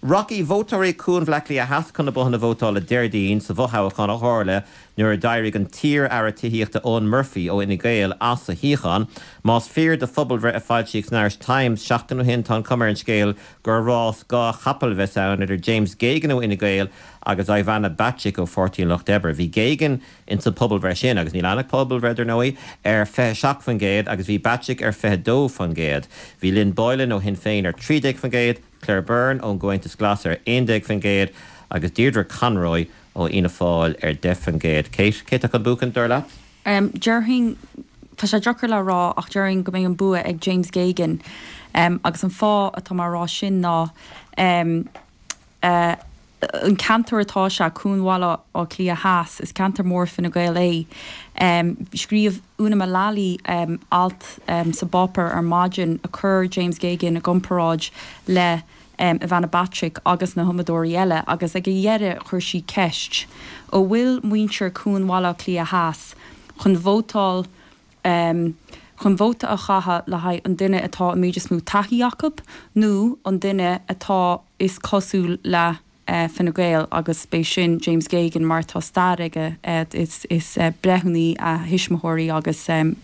Rocky Votory Coon Vlackly a Hath Con Bohana Votal a Derdeen, Savoha Con a Horle, Nura Diary and Tier Aratihiach to Owen Murphy, O Inigale, Asa Hichan, Moss Fear the Fubble Retified Cheeks Narish Times, Shachtan Hint on Comer and Scale, Gur Ross, Ga Happel Vesound, or James Gagan O Inigale, Agus Ivana Batchik O 14 Loch Deber, V Gagan into Pubble Veshin, Agus Nilanak Pubble Redder Noe, Fe Shak Van Gade, Agus V Batchik Fe Do Van Gade, V Lynn Boylan O Hinfain 3 Dick Van Gade, Claire Byrne on going to Glasser 1 Dick Van Gade, Agus Deirdre Conroy o Ina Fall Def Van Gade. Kate a Buchan Durla? During tá sé drochar le rá ach during go mé an bua ag James Gagan agus an fá atá mar rá sin ná an cantor atá se cúnhála ó Clí a Haas is cantor mór fin na Gael é scríomh Una Malali alt sa bopper ar margin a chur James Gagan a gomperáid le Ivana Batchik agus na Humadóí eile agus ag dhéire chur sí ceist ó bhfuil muintir cúnhála Clí a Haas chun bhótáil chun bhóta a chatha le haid an duine atá méidir smú taithí Jacob nó an duine atá is cosú le fin na Gael agus bei sin James Gagan mar tá stadige is brehunaí a hisismóirí agus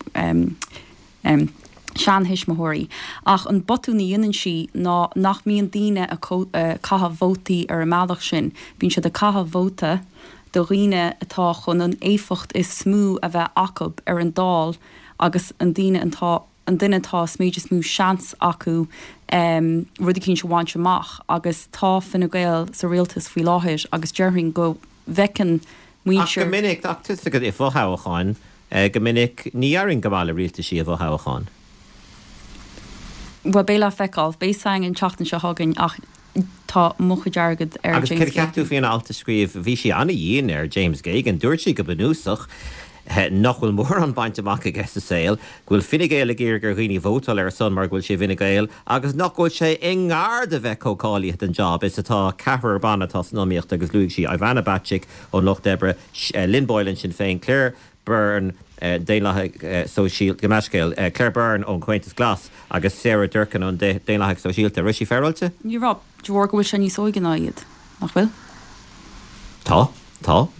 sean hisismóirí ach an botúnaí inan si ná nach míon daine a catha bhótaí ar a meadach sin bíonn siad a catha bhóta do riine atá chun an éifocht is smú a bheith acu ar an dáil agus an duine tá sméidir smú seans acu rudí cinn se bhaint amach agus tá fin na Gael sa rialtas faoi láthir agus dearthing go bhecin muintir. Ach go minic ach tu go i bhthhabháin go minic níaring go bhile rialta sí a bhthhabháin. Wa béla feicáil béáin an teachtain se hagann ach tá mocha deargad ar agus James Gagan. Agus ceú fion alta scríomh bhí si anna dhéon ar James Gagan dúirt si go benúsach nachhfuil mór an baint amach a gceist a saoil, ghfuil Fine Gael a ggéir gur rií bhótal ar son mar ghfuil sé Fine Gael, agus nachhfuil sé ingáard a bheith cóáíocht an job is atá cehar banatá nóíocht agus luigh si Ivana Batchik ó Loch Debre, Lynn Boylan sin féin, Claire Byrne déanlathe sóisialt gomeiscéil, Claire Byrne ón Quaintas Glas agus Sarah Durcan ón déanlathe sóisialta. Ruisi feralta? Ní Rob, dúir go bhfuil sé níos óige náiad, nach bhfuil? Tá.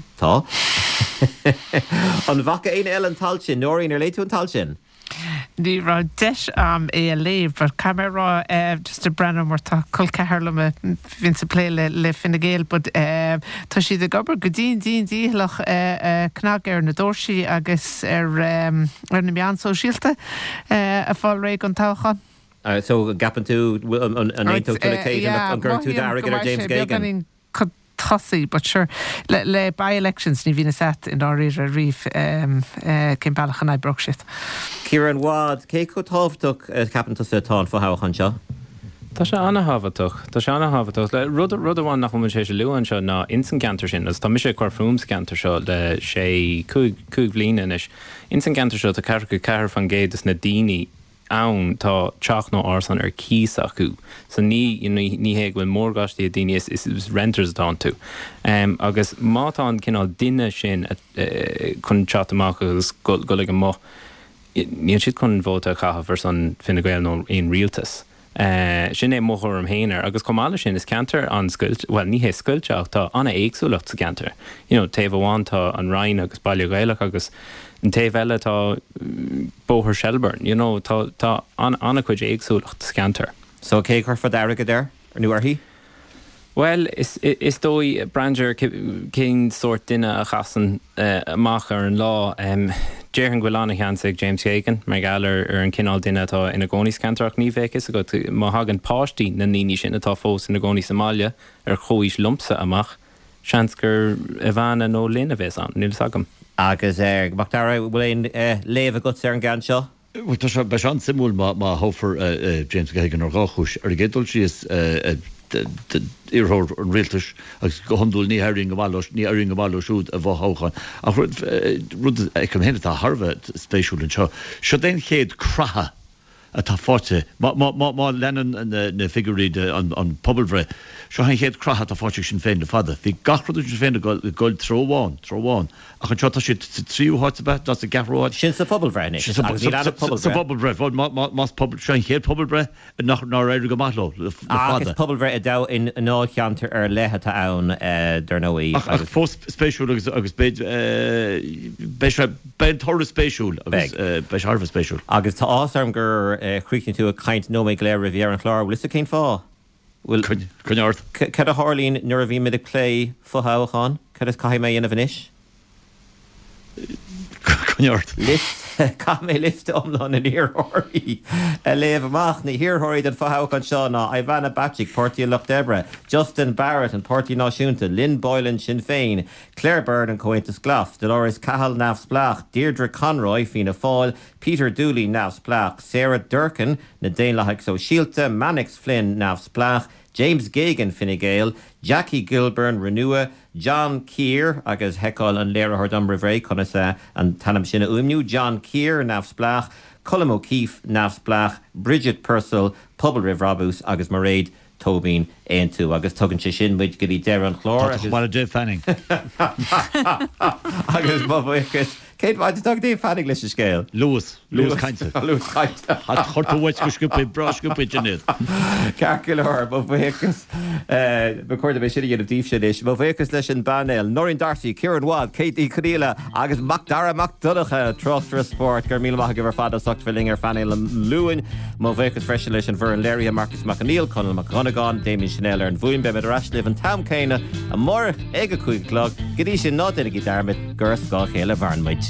An bhacha aon eile an tal sin, nóirín ar léitú an tal sin? Ní rá deis é a léh, but camera just a brenn mar tá col ceharla vín sa plé le Fine Gael, but tá si de gobar go dílach cnag ar na dóirsaí agus ar na meán sóisialta a fáil réig an táchan. So gapan tú an éintó tulicéid an gur tú airigad ar James Gagan? Tossy, but sure, le by-elections ní bhína set in áirí a riomh cén bailachan na brogsit. Kieran Wad, cé go tábhtach capanta sa tán fáthhabhachan seo? Tá sé anna hafatach. Le rud amháin nach sé sé luúan seo ná insan cantar sin, as tá mi sé corfúms cantar seo le sé cúig blina inis. Insan cantar seo tá ceir go ceir fan géad is na daoine ann tá teach nó arsan ar cís acu. So ní héag bhfuil mór gastí a daoine is renters atá tú. Agus mátá an cinál duine sin chun teach amach agus go le go mo. Níl siad chun bhóta chafa vers an Fine Gael nó on rialtas. Sin é móthir am héanaar, agus comála sin is cantar an scoilt, well, ní hé scoilteach tá anna éagsúlacht sa cantar. Taobh amháin tá an Ryan agus Baile Gaelach agus an taobh eile tá Bóthar Shelburne, tá anna chuid éagsúlacht sa cantar. So cé chuir fad airigad ar nu ar hí? Well, is dói branger cén sort duine a chasan amach ar an lá Déirhan ghfuil anna cheansaigh James Gagan mar gal ar an cinál duine atá ina gcónaí scantarach ní bhéchas a go má hagan páistí na níní sin atá fós ina gcónaí Somália ar chóis lumpsa amach seans gur Ivana nó Lynn a bheits an, níl sagam. Agus Bachtar bhfuil éon léamh a gut ar an gan seo? Tá sé be an simúil má hófar James Gagan ar gáchúis ar gédul si is irthór an rialtas agus go handúil ní airing go bhhaile siúd a bhthóchan. A rud ag go héanana tá Harvard spéisiúil an seo. Seo den chéad cratha a tá fáte. Má lenan na figurí an poblbre. Seo han héad crachat a fáte sin féin de fada. Bhí gachrodú sin féin goil tróháin. A chun tro si tríú háte bet, das a gafróid. Sin sa poblbre ní. Sa poblbre, más sin héad poblbre nach réidir go matlo. Agus poblbre a da in ná cheantar ar lethe ann der nóí. Ach fós spéisiúil agus ben thoir spéisiúil agus beis harfa spéisiúil. Agus tá ásarm gur chrícinn tú a caint nó méid léir a bhí ar an chlár, bhfuil is a cén fá? Cunneart. Cad a hálín nuair a bhí mid a clé fothaáán? Cad is caiim mé inana bhanis? Cunneart. Ca mé lifte omlan in hiorthirí. A léamh amach na hiorthirí den fothaáán seo ná Ivana Bacik, Pártaí Loch Debre, Justin Barrett an Pártaí Náisiúnta, Lynn Boylan Sinn Féin, Claire Byrne an Comhaontas Glas, Dolores Cahill Naomh Splach, Deirdre Conroy Fianna Fáil, Peter Dooley Naomh Splach, Sarah Durkin na Déanlaigh So Síalta, Mannix Flynn Naomh Splach, James Gagan Fine Gael, Jackie Gilburn Renua, John Keir agus heáil an léire hordam rihré chuna an tanam sinna umniu, John Keir Naomh Splach, Colm O'Keefe Naomh Splach, Bridget Purcell, Pobal Riv Rabus agus Mairead Tobin Aontu agus tugann si sin muid go dtí deir an chlár. Well a Dave Fanning. Agus bhfuchas. Céad bhaid tug Dave Fanning leis scéal? Lewis Cainte. Lewis Cainte. Hat chorpa go scupa bra scupa genid. Carcilar bhfuchas chuirda bh siad dhéanamh díobh sin is. Bhfuchas leis an bannéil. Norrin Darcy, Kieran Watt, Katie Cadíla agus Dara MacDonacha Trostra Sport gur míle maithe go bhar fada socht filling ar fannéil an luúin. Bhfuchas freisin leis an bhar an Léirí Marcus McAneil, Conal McGonagan, Damien Chanel ar an bhuain be Rashliv an Tam Céine a mór ag a 5 clog. Gidí sin ná duine í darmid gur scá chéile bharnmuid.